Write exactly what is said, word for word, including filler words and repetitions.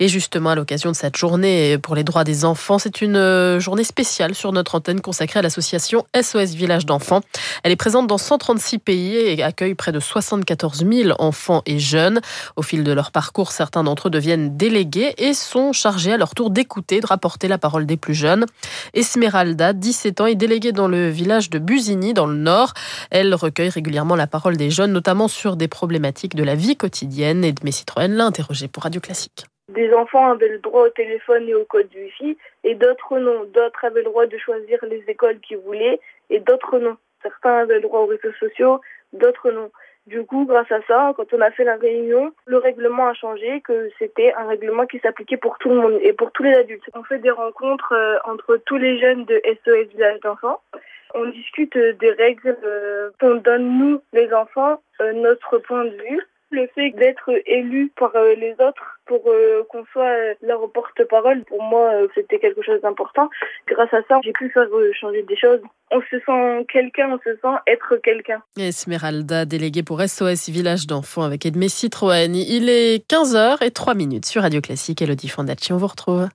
Et justement, à l'occasion de cette journée pour les droits des enfants, c'est une journée spéciale sur notre antenne consacrée à l'association S O S Village d'enfants. Elle est présente dans cent trente-six pays et accueille près de soixante-quatorze mille enfants et jeunes. Au fil de leur parcours, certains d'entre eux deviennent délégués et sont chargés à leur tour d'écouter, de rapporter la parole des plus jeunes. Esmeralda, dix-sept ans, est déléguée dans le village de Busigny, dans le Nord. Elle recueille régulièrement la parole des jeunes, notamment sur des problématiques de la vie quotidienne. Edmé Citroën l'a interrogée pour Radio Classique. Des enfants avaient le droit au téléphone et au code Wi-Fi, et d'autres non. D'autres avaient le droit de choisir les écoles qu'ils voulaient, et d'autres non. Certains avaient le droit aux réseaux sociaux, d'autres non. Du coup, grâce à ça, quand on a fait la réunion, le règlement a changé, que c'était un règlement qui s'appliquait pour tout le monde et pour tous les adultes. On fait des rencontres euh, entre tous les jeunes de S O S Village d'enfants. On discute des règles euh, qu'on donne, nous, les enfants, euh, notre point de vue. Le fait d'être élu par euh, les autres pour euh, qu'on soit euh, leur porte-parole, pour moi, euh, c'était quelque chose d'important. Grâce à ça, j'ai pu faire euh, changer des choses. On se sent quelqu'un, on se sent être quelqu'un. Esmeralda, déléguée pour S O S Village d'enfants avec Edmé Citroën. Il est quinze heures zéro trois sur Radio Classique. Elodie Fondacci, on vous retrouve.